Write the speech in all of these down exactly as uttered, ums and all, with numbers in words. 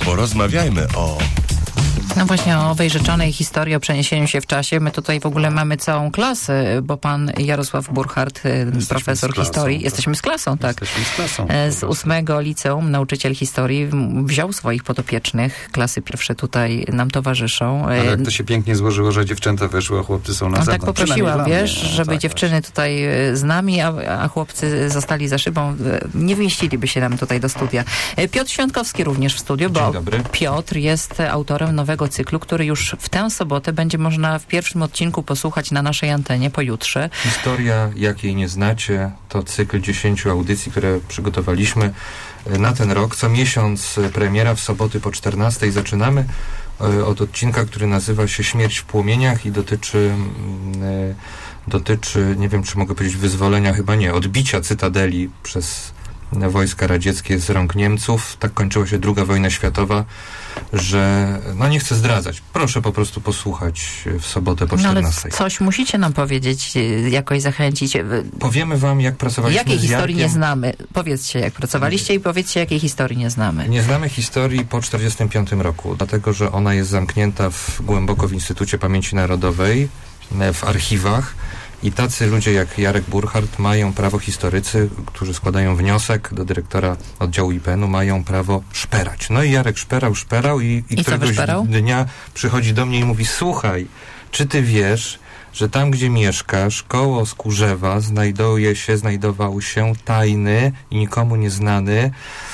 Porozmawiajmy o... No właśnie o owej rzeczonej historii, o przeniesieniu się w czasie. My tutaj w ogóle mamy całą klasę, bo pan Jarosław Burchard, Jesteśmy profesor historii, jesteśmy z klasą, tak. Jesteśmy z klasą. Z ósmego liceum, nauczyciel historii, wziął swoich podopiecznych. Klasy pierwsze tutaj nam towarzyszą. Ale jak to się pięknie złożyło, że dziewczęta weszły, a chłopcy są na no, zewnątrz. Tak poprosiłam, wiesz, mnie, no, żeby tak, dziewczyny właśnie tutaj z nami, a, a chłopcy zostali za szybą. Nie wmieściliby się nam tutaj do studia. Piotr Świątkowski również w studiu, bo Piotr jest autorem nowego cyklu, który już w tę sobotę będzie można w pierwszym odcinku posłuchać na naszej antenie pojutrze. Historia, jakiej nie znacie, to cykl dziesięciu audycji, które przygotowaliśmy na ten rok. Co miesiąc premiera w soboty po czternastej. Zaczynamy od odcinka, który nazywa się Śmierć w płomieniach i dotyczy dotyczy, nie wiem, czy mogę powiedzieć wyzwolenia, chyba nie, odbicia Cytadeli przez wojska radzieckie z rąk Niemców. Tak kończyła się druga wojna światowa, że no nie chcę zdradzać. Proszę po prostu posłuchać w sobotę po czternastej. No ale coś musicie nam powiedzieć, jakoś zachęcić. Powiemy wam, jak pracowaliśmy Jakiej z historii Jarkiem. nie znamy? Powiedzcie, jak pracowaliście i powiedzcie, jakiej historii nie znamy. Nie znamy historii po czterdziestym piątym roku, dlatego, że ona jest zamknięta w, głęboko w Instytucie Pamięci Narodowej, w archiwach. I tacy ludzie jak Jarek Burchard mają prawo, historycy, którzy składają wniosek do dyrektora oddziału I P N u, mają prawo szperać. No i Jarek szperał, szperał i, i, I któregoś dnia przychodzi do mnie i mówi: słuchaj, czy ty wiesz, że tam, gdzie mieszkasz, koło Skórzewa, znajduje się, znajdował się tajny i nikomu nieznany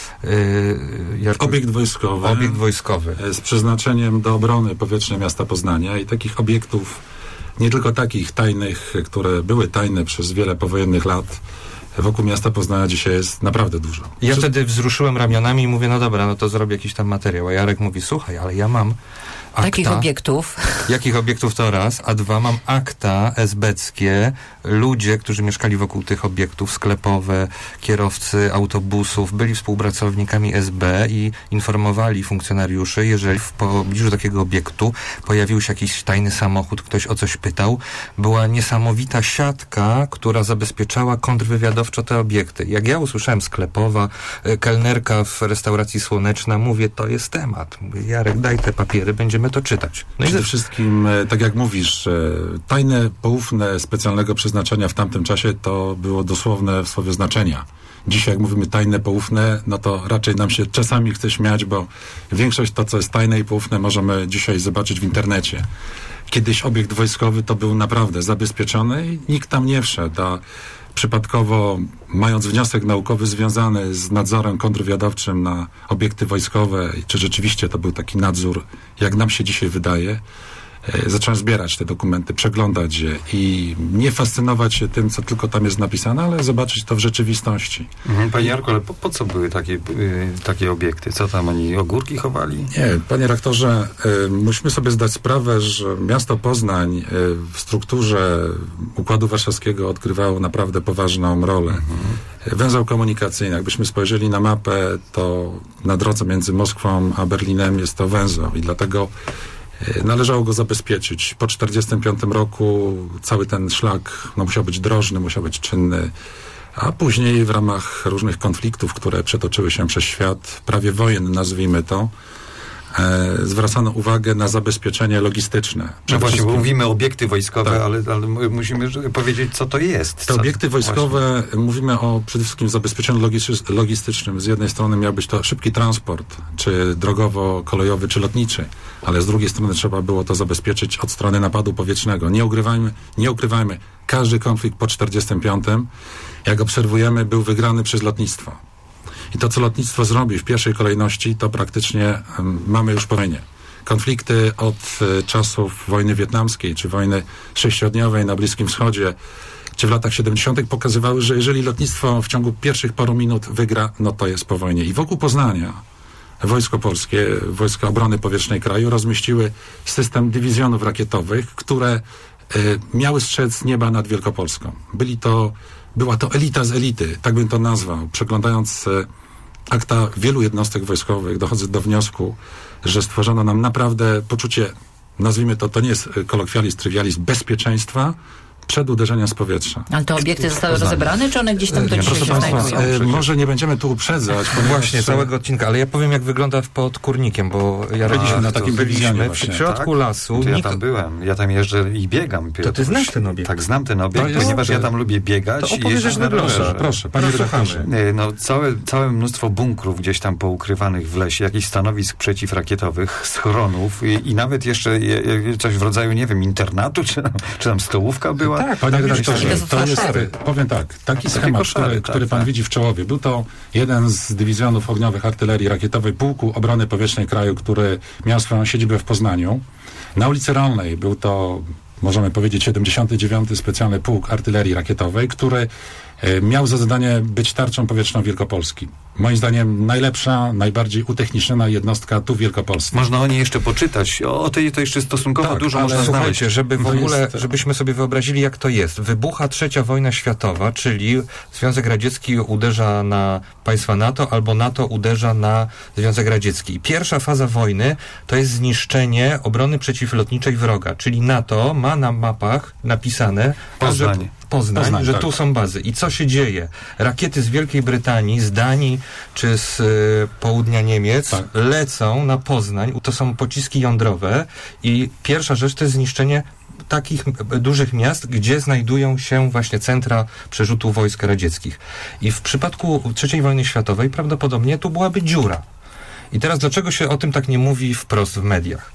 Yy, Jarku, obiekt wojskowy. Obiekt wojskowy. Z przeznaczeniem do obrony powietrznej miasta Poznania i takich obiektów, nie tylko takich tajnych, które były tajne przez wiele powojennych lat, wokół miasta Poznania dzisiaj jest naprawdę dużo. Ja Przez... wtedy wzruszyłem ramionami i mówię: no dobra, no to zrobię jakiś tam materiał. A Jarek mówi: słuchaj, ale ja mam akta. Takich obiektów. Jakich obiektów to raz, a dwa, mam akta esbeckie, ludzie, którzy mieszkali wokół tych obiektów, sklepowe, kierowcy autobusów, byli współpracownikami S B i informowali funkcjonariuszy, jeżeli w pobliżu takiego obiektu pojawił się jakiś tajny samochód, ktoś o coś pytał, była niesamowita siatka, która zabezpieczała kontrwywiadowczo te obiekty. Jak ja usłyszałem sklepowa, kelnerka w restauracji Słoneczna, mówię: to jest temat. Mówię: Jarek, daj te papiery, będziemy to czytać. No Przede i wszystkim, tak jak mówisz, tajne, poufne, specjalnego przeznaczenia w tamtym czasie to było dosłowne w słowie znaczenia. Dzisiaj jak mówimy tajne, poufne, no to raczej nam się czasami chce śmiać, bo większość to, co jest tajne i poufne, możemy dzisiaj zobaczyć w internecie. Kiedyś obiekt wojskowy to był naprawdę zabezpieczony i nikt tam nie wszedł, a przypadkowo, mając wniosek naukowy związany z nadzorem kontrwywiadowczym na obiekty wojskowe, czy rzeczywiście to był taki nadzór, jak nam się dzisiaj wydaje, e, zacząłem zbierać te dokumenty, przeglądać je i nie fascynować się tym, co tylko tam jest napisane, ale zobaczyć to w rzeczywistości. Mhm. Panie Jarku, ale po, po co były takie, y, takie obiekty? Co tam, oni ogórki chowali? Nie, panie rektorze, y, musimy sobie zdać sprawę, że miasto Poznań y, w strukturze Układu Warszawskiego odgrywało naprawdę poważną rolę. Mhm. Węzeł komunikacyjny, jakbyśmy spojrzeli na mapę, to na drodze między Moskwą a Berlinem jest to węzeł i dlatego należało go zabezpieczyć. Po czterdziestym piątym roku cały ten szlak no, musiał być drożny, musiał być czynny, a później w ramach różnych konfliktów, które przetoczyły się przez świat, prawie wojen nazwijmy to, e, zwracano uwagę na zabezpieczenie logistyczne. No właśnie, bo mówimy obiekty wojskowe, tak. ale, ale musimy powiedzieć, co to jest. Te co, obiekty wojskowe, właśnie. Mówimy o przede wszystkim zabezpieczeniu logistycznym. Z jednej strony miał być to szybki transport, czy drogowo-kolejowy, czy lotniczy, ale z drugiej strony trzeba było to zabezpieczyć od strony napadu powietrznego. Nie ukrywajmy, nie ukrywajmy, każdy konflikt po czterdziestym piątym, jak obserwujemy, był wygrany przez lotnictwo. I to, co lotnictwo zrobi w pierwszej kolejności, to praktycznie um, mamy już po wojnie. Konflikty od y, czasów wojny wietnamskiej, czy wojny sześciodniowej na Bliskim Wschodzie, czy w latach siedemdziesiątych pokazywały, że jeżeli lotnictwo w ciągu pierwszych paru minut wygra, no to jest po wojnie. I wokół Poznania Wojsko Polskie, Wojska Obrony Powietrznej kraju rozmieściły system dywizjonów rakietowych, które y, miały strzec nieba nad Wielkopolską. Byli to, była to elita z elity, tak bym to nazwał. Przeglądając y, akta wielu jednostek wojskowych, dochodzę do wniosku, że stworzono nam naprawdę poczucie, nazwijmy to, to nie jest kolokwializm, trywializm, bezpieczeństwa przed uderzeniem z powietrza. Ale te obiekty zostały rozebrane, czy one gdzieś tam do dzisiaj się znajdują? E, może nie będziemy tu uprzedzać. Właśnie, całego odcinka, ale ja powiem, jak wygląda pod Kurnikiem, bo ja byliśmy na takim byliśmy w środku tak? lasu. To ja Nikt... tam byłem. Ja tam jeżdżę i biegam. To ty znasz ten obiekt? Tak, znam ten obiekt, jest, ponieważ ja tam lubię biegać to i jeździć na rowerze. Proszę, proszę, panie redaktorze. No, całe, całe mnóstwo bunkrów gdzieś tam poukrywanych w lesie, jakichś stanowisk przeciwrakietowych, schronów i, i nawet jeszcze je, coś w rodzaju, nie wiem, internatu, czy, czy tam stołówka była. Tak, panie redaktorze, to jest, powiem tak, taki schemat, koszary, który, tak, który pan tak. widzi w Czołowie, był to jeden z dywizjonów ogniowych artylerii rakietowej Pułku Obrony Powietrznej kraju, który miał swoją siedzibę w Poznaniu. Na ulicy Rolnej był to, możemy powiedzieć, siedemdziesiąty dziewiąty Specjalny Pułk Artylerii Rakietowej, który e, miał za zadanie być tarczą powietrzną Wielkopolski. Moim zdaniem najlepsza, najbardziej utechniczniona jednostka tu w Wielkopolsce. Można o niej jeszcze poczytać. O, o tej to jeszcze stosunkowo Tak, dużo ale można znaleźć. Słuchajcie, żeby w To ogóle, jest- żebyśmy sobie wyobrazili, jak to jest. Wybucha trzecia wojna światowa, czyli Związek Radziecki uderza na państwa NATO, albo NATO uderza na Związek Radziecki. I pierwsza faza wojny to jest zniszczenie obrony przeciwlotniczej wroga, czyli NATO ma na mapach napisane, Poznań. że Poznań, Poznań, że tak. tu są bazy. I co się dzieje? Rakiety z Wielkiej Brytanii, z Danii czy z y, południa Niemiec Tak. lecą na Poznań. To są pociski jądrowe i pierwsza rzecz to jest zniszczenie takich m- dużych miast, gdzie znajdują się właśnie centra przerzutu wojsk radzieckich. I w przypadku trzeciej wojny światowej prawdopodobnie tu byłaby dziura. I teraz dlaczego się o tym tak nie mówi wprost w mediach?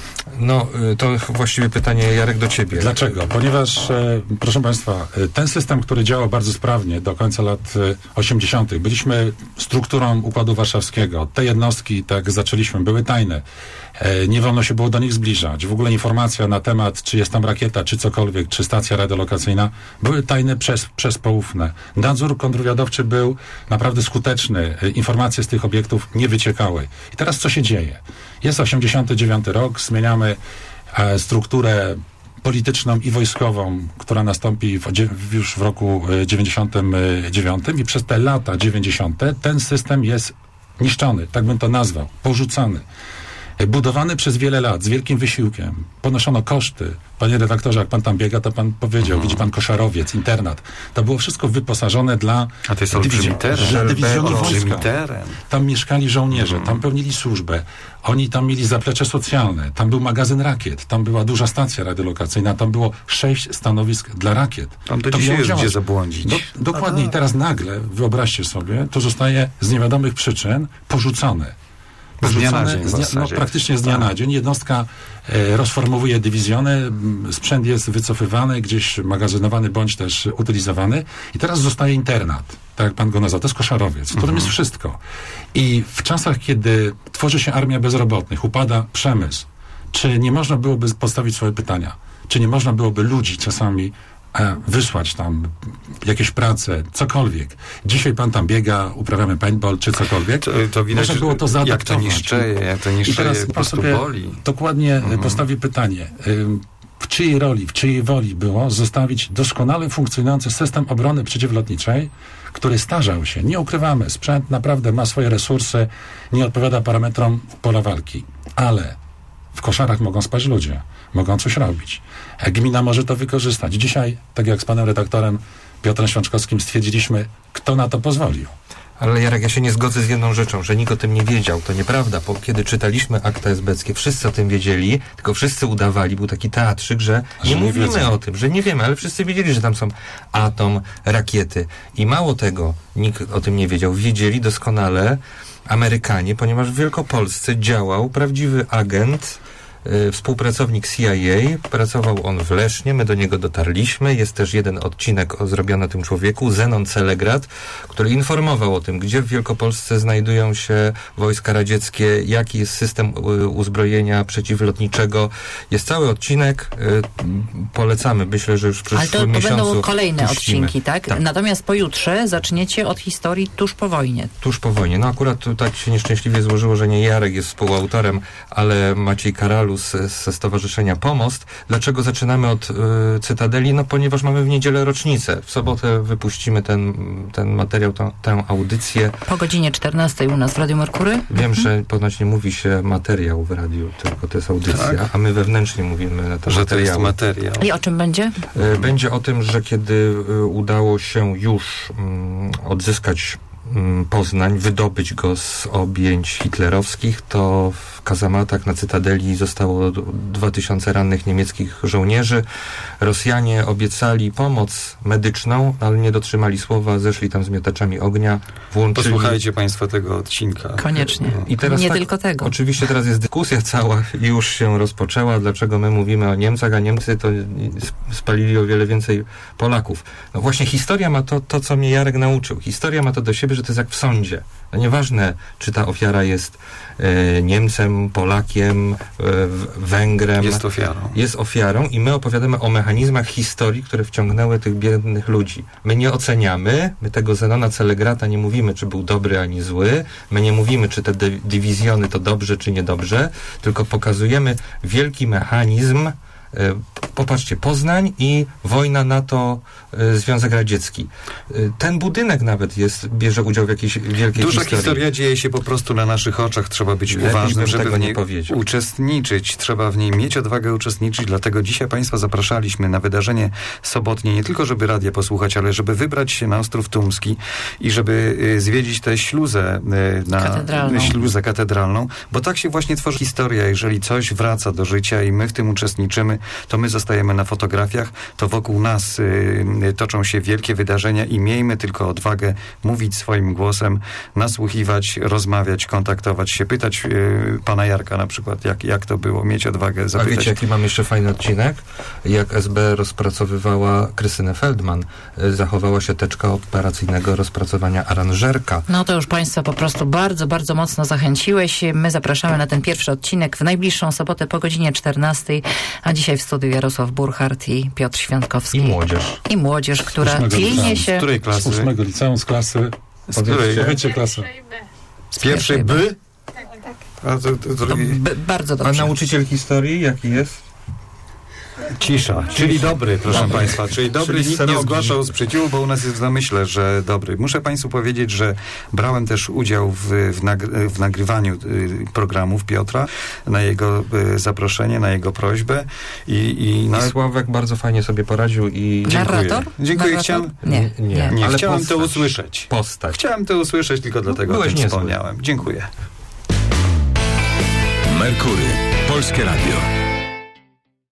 No, y, to właściwie pytanie, Jarek, do ciebie. Dlaczego? Ponieważ, e, proszę państwa, e, ten system, który działał bardzo sprawnie do końca lat e, osiemdziesiątych, byliśmy strukturą Układu Warszawskiego. Te jednostki, tak jak zaczęliśmy, były tajne. E, nie wolno się było do nich zbliżać. W ogóle informacja na temat, czy jest tam rakieta, czy cokolwiek, czy stacja radiolokacyjna, były tajne przez, przez poufne. Nadzór kontrwywiadowczy był naprawdę skuteczny. E, informacje z tych obiektów nie wyciekały. I teraz co się dzieje? Jest osiemdziesiąty dziewiąty rok, zmieniamy e, strukturę polityczną i wojskową, która nastąpi w, dzie- już w roku e, dziewięćdziesiątym dziewiątym i przez te lata dziewięćdziesiąte ten system jest niszczony, tak bym to nazwał, porzucany. E, Budowany przez wiele lat, z wielkim wysiłkiem. Ponoszono koszty. Panie redaktorze, jak pan tam biega, to pan powiedział, widzi pan Koszarowiec, internat. To było wszystko wyposażone dla A to jest olbrzymi dywizjon- teren. dla dywizjonu Olbrzymi wojska. teren. Tam mieszkali żołnierze, tam pełnili służbę. Oni tam mieli zaplecze socjalne, tam był magazyn rakiet, tam była duża stacja radiolokacyjna, tam było sześć stanowisk dla rakiet. Tam do To dzisiaj miało jest działać. gdzie zabłądzić. Do, dokładnie. I teraz nagle, wyobraźcie sobie, to zostaje z niewiadomych przyczyn porzucone. Z dnia na dzień w z dnia, no, zasadzie. praktycznie z dnia Tak. na dzień. Jednostka e, rozformowuje dywizjony, m, sprzęt jest wycofywany, gdzieś magazynowany bądź też utylizowany i teraz zostaje internat, tak jak pan go nazwał, to jest Koszarowiec, w którym jest wszystko. I w czasach, kiedy tworzy się armia bezrobotnych, upada przemysł, czy nie można byłoby postawić swoje pytania? Czy nie można byłoby ludzi czasami e, wysłać tam jakieś prace, cokolwiek. Dzisiaj pan tam biega, uprawiamy paintball, czy cokolwiek. To, to widać, Można było to jak to zaadaptować. niszczeje, jak to I niszczeje, teraz po pan prostu sobie boli. dokładnie mhm. postawię pytanie. Ym, W czyjej roli, w czyjej woli było zostawić doskonale funkcjonujący system obrony przeciwlotniczej, który starzał się, nie ukrywamy, sprzęt naprawdę ma swoje resursy, nie odpowiada parametrom pola walki, ale w koszarach mogą spać ludzie, mogą coś robić. Gmina może to wykorzystać. Dzisiaj, tak jak z panem redaktorem Piotrem Świączkowskim stwierdziliśmy, kto na to pozwolił. Ale Jarek, ja się nie zgodzę z jedną rzeczą, że nikt o tym nie wiedział. To nieprawda, bo kiedy czytaliśmy akta esbeckie, wszyscy o tym wiedzieli, tylko wszyscy udawali, był taki teatrzyk, że nie Że nie mówimy wiedzą. o tym, że nie wiemy, ale wszyscy wiedzieli, że tam są atom, rakiety. I mało tego, nikt o tym nie wiedział. Wiedzieli doskonale Amerykanie, ponieważ w Wielkopolsce działał prawdziwy agent, y, współpracownik C I A, pracował on w Lesznie, my do niego dotarliśmy, jest też jeden odcinek o, zrobiony o tym człowieku, Zenon Celegrad, który informował o tym, gdzie w Wielkopolsce znajdują się wojska radzieckie, jaki jest system y, uzbrojenia przeciwlotniczego. Jest cały odcinek, y, polecamy, myślę, że już w przyszłym Ale to, to miesiącu będą kolejne puścimy. odcinki, tak? Tak. Natomiast pojutrze zaczniecie od historii tuż po wojnie. Tuż po wojnie. No akurat tu tak się nieszczęśliwie złożyło, że nie Jarek jest współautorem, ale Maciej Karalus Mariusz ze Stowarzyszenia Pomost. Dlaczego zaczynamy od y, Cytadeli? No ponieważ mamy w niedzielę rocznicę. W sobotę wypuścimy ten, ten materiał, tą, tę audycję. Po godzinie czternastej u nas w Radiu Merkury? Wiem, mhm. że ponoć nie mówi się materiał w radiu, tylko to jest audycja, tak. A my wewnętrznie mówimy na to że materiał. to jest materiał. I o czym będzie? Y, będzie o tym, że kiedy y, udało się już y, odzyskać Poznań, wydobyć go z objęć hitlerowskich, to w kazamatach na Cytadeli zostało dwa tysiące rannych niemieckich żołnierzy. Rosjanie obiecali pomoc medyczną, ale nie dotrzymali słowa, zeszli tam z miotaczami ognia, włączyli... Posłuchajcie Państwo tego odcinka. Koniecznie. I teraz nie tak, tylko tego. Oczywiście teraz jest dyskusja cała, już się rozpoczęła, dlaczego my mówimy o Niemcach, a Niemcy to spalili o wiele więcej Polaków. No właśnie historia ma to, to co mnie Jarek nauczył. Historia ma to do siebie, że to jest jak w sądzie. No nieważne, czy ta ofiara jest e, Niemcem, Polakiem, e, Węgrem. Jest ofiarą. Jest ofiarą i my opowiadamy o mechanizmach historii, które wciągnęły tych biednych ludzi. My nie oceniamy, my tego Zenona Celegrata nie mówimy, czy był dobry, ani zły. My nie mówimy, czy te dywizjony to dobrze, czy niedobrze, tylko pokazujemy wielki mechanizm. Popatrzcie, Poznań i wojna NATO, Związek Radziecki. Ten budynek nawet jest, bierze udział w jakiejś wielkiej Duża historii. historia dzieje się po prostu na naszych oczach. Trzeba być Lepiej uważnym, żeby w niej powiedział. uczestniczyć. Trzeba w niej mieć odwagę uczestniczyć. Dlatego dzisiaj Państwa zapraszaliśmy na wydarzenie sobotnie, nie tylko żeby radia posłuchać, ale żeby wybrać się na Ostrów Tumski i żeby y, zwiedzić tę śluzę y, na katedralną. śluzę katedralną, bo tak się właśnie tworzy historia. Jeżeli coś wraca do życia i my w tym uczestniczymy, to my zostajemy na fotografiach, to wokół nas y, toczą się wielkie wydarzenia i miejmy tylko odwagę mówić swoim głosem, nasłuchiwać, rozmawiać, kontaktować się, pytać y, pana Jarka na przykład, jak, jak to było, mieć odwagę zapytać. A wiecie, jaki mam jeszcze fajny odcinek? Jak S B rozpracowywała Krystynę Feldman, y, zachowała się teczka operacyjnego rozpracowania aranżerka. No to już Państwa po prostu bardzo, bardzo mocno zachęciłeś. My zapraszamy na ten pierwszy odcinek w najbliższą sobotę po godzinie czternastej, a dzisiaj w studiu Jarosław Burchard i Piotr Świętkowski. I młodzież. I młodzież, która pilnie się... Z której klasy? Z ósmego liceum, z klasy... Z której? Powiedzcie klasę. Z pierwszej B? Tak, tak. A to, to, to, To b- bardzo dobrze. A nauczyciel historii jaki jest? Cisza, czyli dobry, proszę Dobry. Państwa. Czyli dobry, Czyli nikt nie srogi. zgłaszał sprzeciwu, bo u nas jest w zamyśle, że dobry. Muszę Państwu powiedzieć, że brałem też udział w, w, nagry, w nagrywaniu y, programów Piotra, na jego y, zaproszenie, na jego prośbę. I, i, no, I Sławek bardzo fajnie sobie poradził i... Narrator? Dziękuję. Narrator? Chciałem, Nie, Nie, nie. nie, ale chciałem postać. to usłyszeć. Postać. Chciałem to usłyszeć, tylko dlatego o byłeś tym niezły. wspomniałem. Dziękuję. Merkury. Polskie Radio.